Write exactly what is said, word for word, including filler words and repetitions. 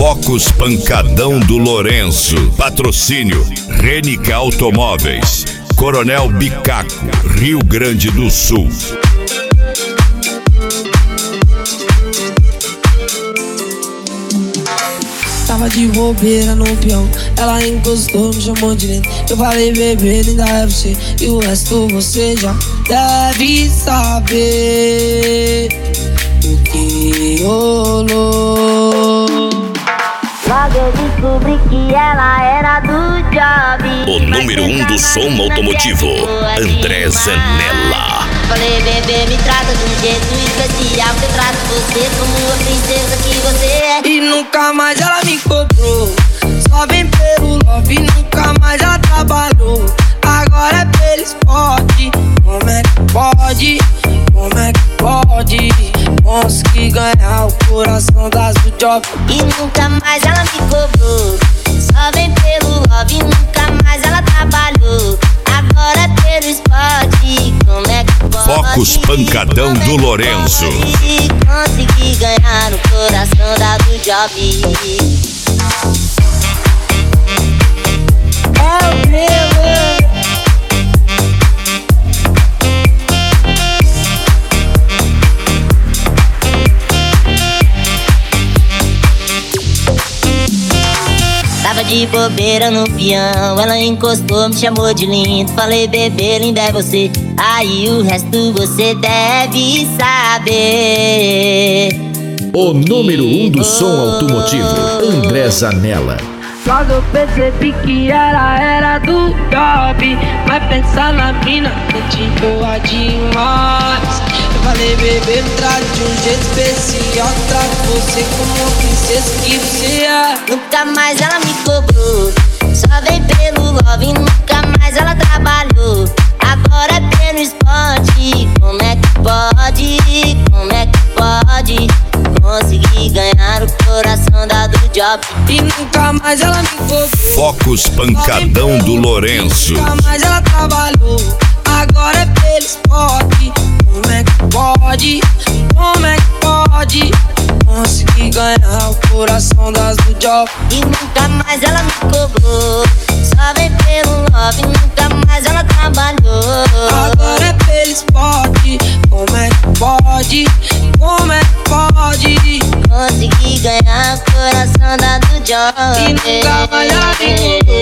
Focus Pancadão do Lourenço. Patrocínio Renicar Automóveis. Coronel Bicaco, Rio Grande do Sul. Tava de bobeira no peão, ela encostou, me chamou de lindo. Eu falei, bebê, linda é você, e o resto você já deve saber o que rolou. Logo eu descobri que ela era do job. O número um do som automotivo, André Zanella. Falei, bebê, me trata de um jeito especial, que eu trato você como a princesa que você é. E nunca mais ela me cobrou, só vem pelo love, nunca mais ela trabalhou. Agora é pelo esporte, como é que pode, como é que pode conseguir ganhar o coração das do job. E nunca mais ela me cobrou, só vem pelo love, nunca mais ela trabalhou. Agora é pelo esporte, como é que pode? Focus Pancadão do Lourenço. Consegui ganhar no coração da do job. É o meu. Tava de bobeira no peão, ela encostou, me chamou de lindo. Falei, bebê, linda é você, aí o resto você deve saber. O número um do som automotivo, André Zanella. Logo eu percebi que ela era do job, mas pensar na mina me boa demais. Eu falei, bebê, me trate de um jeito especial, trato você como a princesa que você é. Nunca mais ela me cobrou, só vem pelo love, nunca mais ela trabalhou. Agora é pelo esporte, como é que pode, como é que pode conseguir ganhar o coração da do job. E nunca mais ela me cobrou, Focus Pancadão do Lourenço. nunca mais ela trabalhou. Agora é pelo esporte, como é que pode, como é que pode conseguir ganhar o coração das do job. E nunca mais ela me cobrou, só vem pelo love, nunca mais ela trabalhou. Agora é pelo esporte, como é que pode, como é que pode conseguir ganhar o coração da do job. e nunca mais ela me cobrou.